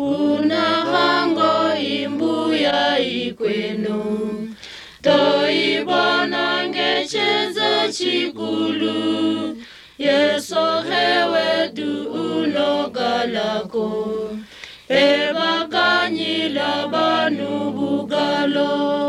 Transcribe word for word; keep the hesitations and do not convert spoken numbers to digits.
kuna hango imbuya ikwenu, toibona ngecheza chikulu, Yeso hewe du unogalako, eba kanyila banu bugalo.